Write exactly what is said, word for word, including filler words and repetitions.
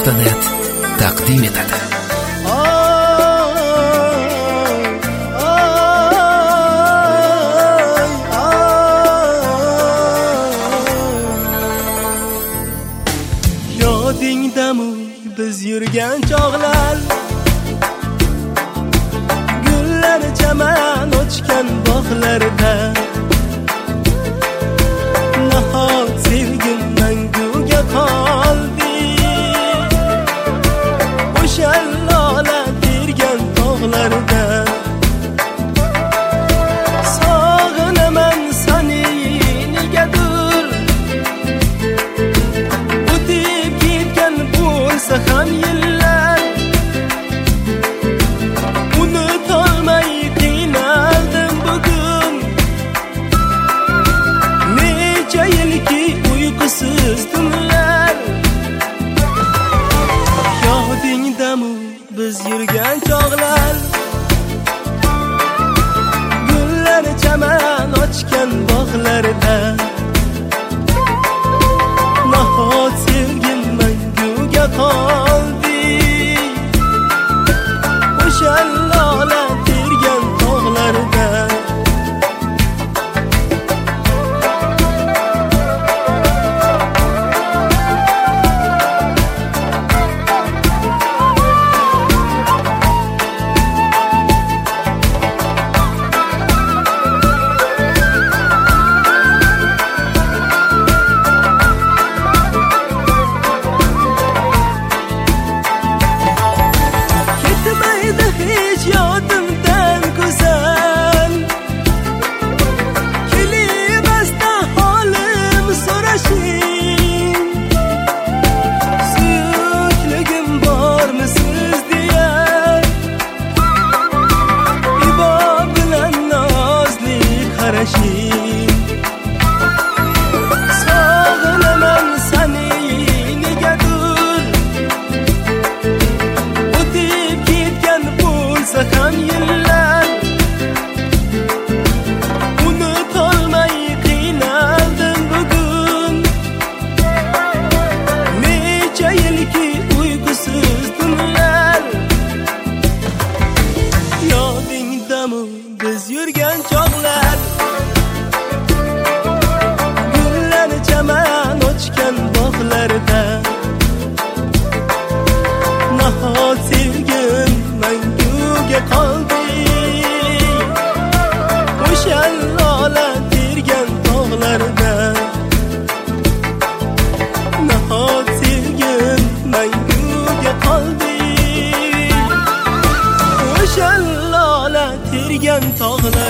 nuqta net taqdim etadi. Yodingdami biz yurgan chog'lar, gullar chaman ochgan bog'larda, nahot sevgim manguga qoldi. O'sha lola tergan tog'larda sog'inaman seni negadir. O'tib ketgan bo'lsa ham yillar, unutolmay qiynaldim bugun. Necha yilki uyqusiz tunlar, yodingdami biz yurgan chog'lar, gullar chaman ochgan bog'larda, nahot sevgim manguga qoldi. O'sha lola tergan tog'larda sog'inaman seni negadir. O'tib ketgan bo'lsa ham yillar, unutolmay qiynaldim bugun. Necha yilki uyqusiz tunlar, yodingdami biz yurgan chog'lar, chaman ochgan bog'larda, nahot sevgim manguga qoldi. O'sha lola tergan tog'larda, nahot sevgim manguga qoldi. O'sha lola tergan tog'larda